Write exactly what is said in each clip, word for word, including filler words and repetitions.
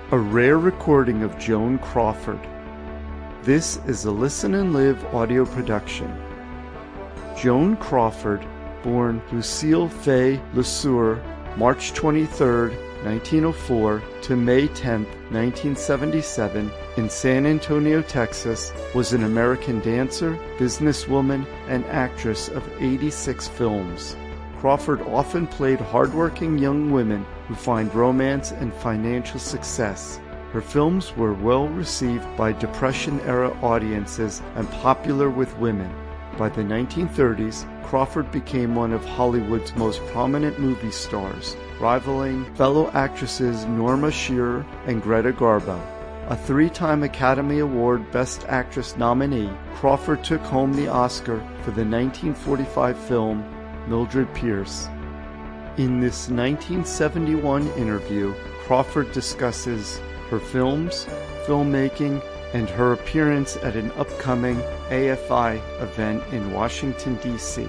a rare recording of Joan Crawford. This is a Listen and Live audio production. Joan Crawford, born Lucille Fay LeSueur, March twenty-third, nineteen oh four to May tenth, nineteen seventy-seven, in San Antonio, Texas, was an American dancer, businesswoman, and actress of eighty-six films. Crawford often played hardworking young women who find romance and financial success. Her films were well received by Depression-era audiences and popular with women. By the nineteen thirties, Crawford became one of Hollywood's most prominent movie stars, rivaling fellow actresses Norma Shearer and Greta Garbo. A three-time Academy Award Best Actress nominee, Crawford took home the Oscar for the nineteen forty-five film Mildred Pierce. In this nineteen seventy-one interview, Crawford discusses her films, filmmaking, and her appearance at an upcoming A F I event in Washington, D C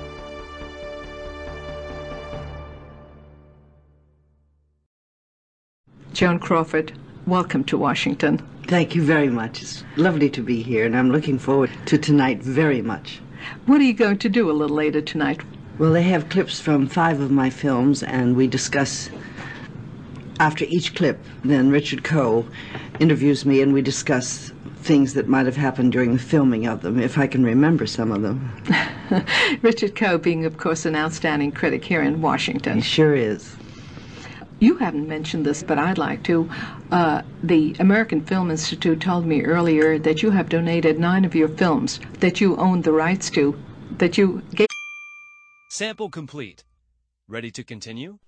Joan Crawford, welcome to Washington. Thank you very much. It's lovely to be here, and I'm looking forward to tonight very much. What are you going to do a little later tonight? Well, they have clips from five of my films, and we discuss, after each clip, then Richard Coe interviews me, and we discuss things that might have happened during the filming of them, if I can remember some of them. Richard Coe being, of course, an outstanding critic here in Washington. He sure is. You haven't mentioned this, but I'd like to. Uh, the American Film Institute told me earlier that you have donated nine of your films that you own the rights to, that you gave. Sample complete. Ready to continue?